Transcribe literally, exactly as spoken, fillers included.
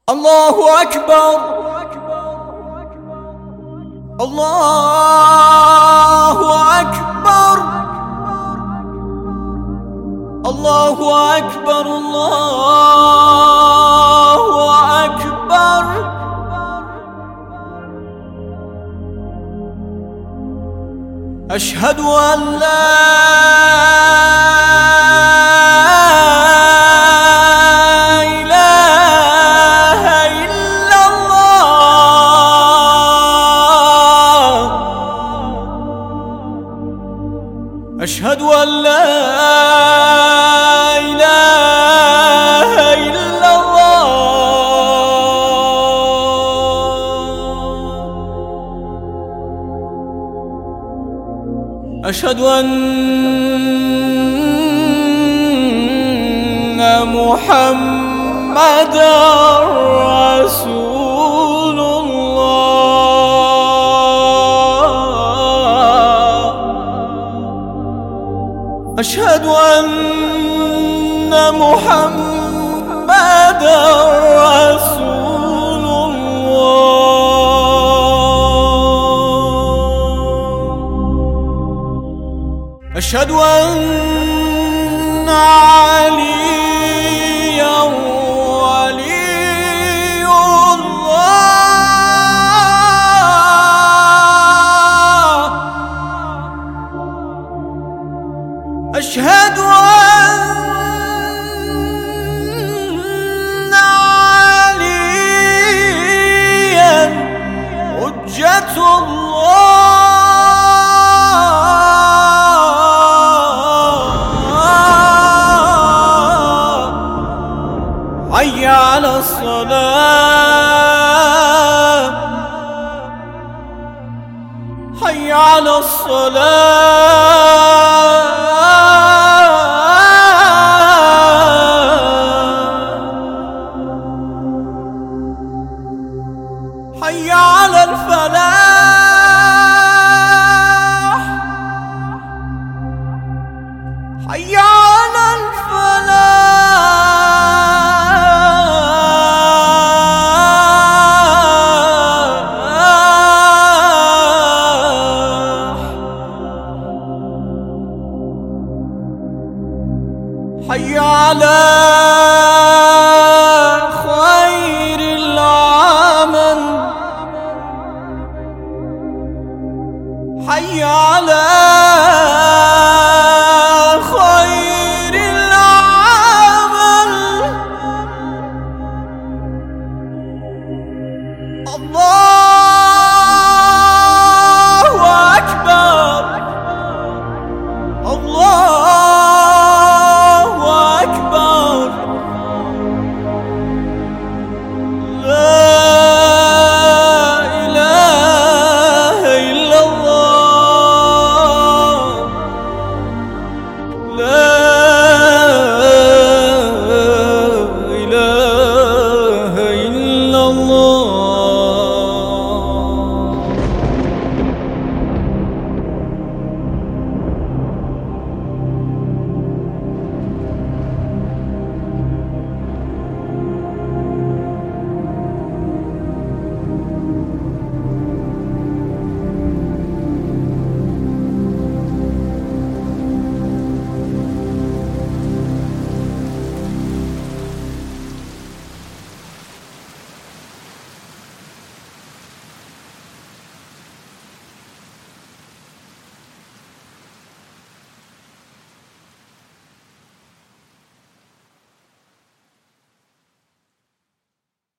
الله أكبر الله أكبر الله أكبر الله أكبر. أشهد أن لا إله إلا الله. أشهد أن لا إله إلا الله. أشهد أن محمدًا رسول الله. أشهد أن محمدًا رسول الله. أشهد أن عليا ولي الله. أشهد أن عليا حجة الله. حي على الصلاة حي على الصلاة. حي على الفلاح.